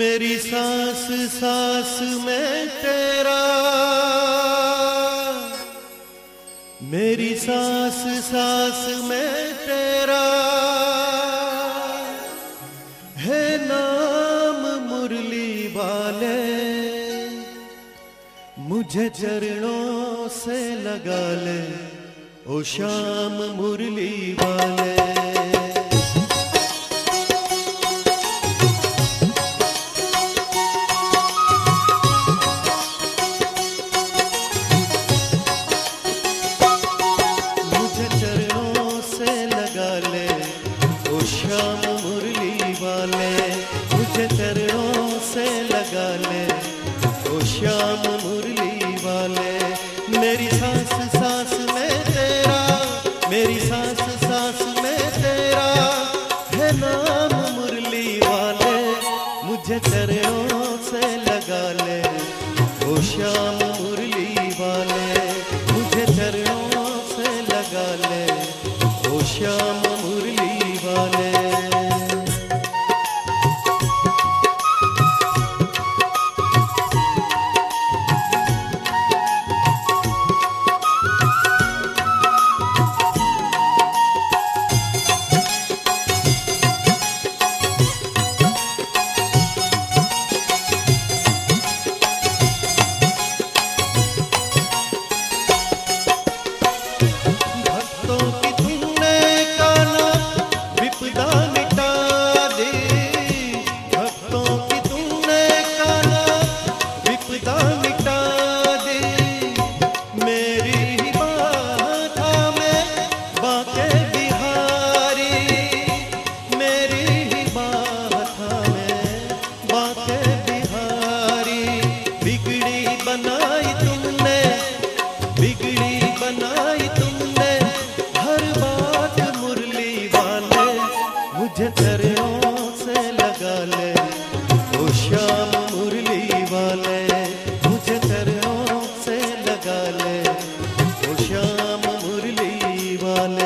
मेरी सांस सांस में तेरा, मेरी सांस सांस में तेरा है नाम मुरली वाले। मुझे चरणों से लगा ले ओ श्याम मुरली वाले। श्याम मुरली वाले मुझे चरणों से लगा ले ओ श्याम मुरली वाले। मेरी सांस सांस में तेरा, मेरी सांस सांस में तेरा है नाम मुरली वाले। मुझे चरणों से लगा ले ओ श्याम मुरली वाले। मुझे चरणों से लगा ले ओ श्याम मुरली वाले। मुझे चरणों से लगा ले ओ श्याम मुरली वाले। मुझे चरणों से लगा ले ओ श्याम मुरली वाले।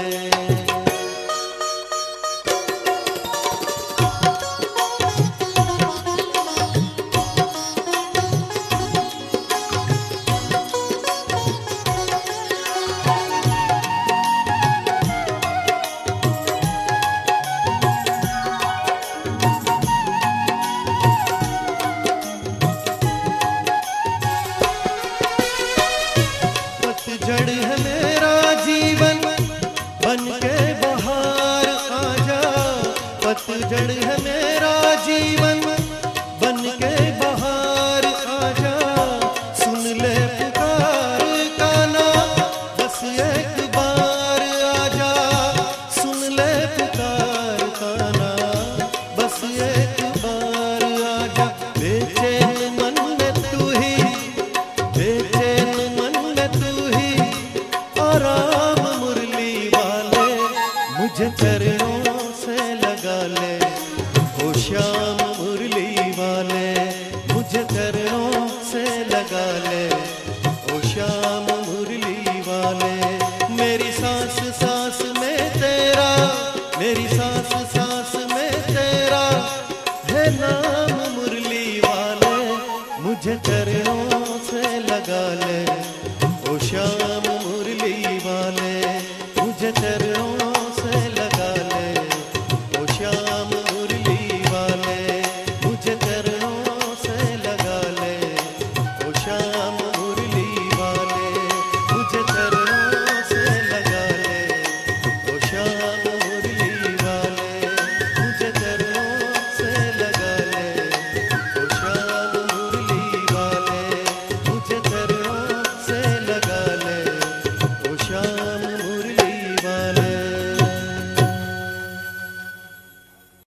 पतझड़ है मेरा जीवन बन के बहार आजा। पतझड़ है मेरा जीवन बन के बहार आजा। सुन ले पुकार का ना बस एक बार आजा। सुन ले पुकार का ना बस एक बार आजा। बेचैन मन में तू ही, बेचैन मन में तू ही राम मुरली वाले। मुझे चरणों से लगा ले ओ श्याम मुरली वाले। मुझे चरणों से लगा ले ओ श्याम मुरली वाले। मेरी सांस सांस में तेरा, मेरी सांस सांस में तेरा है नाम मुरली वाले। मुझे चरणों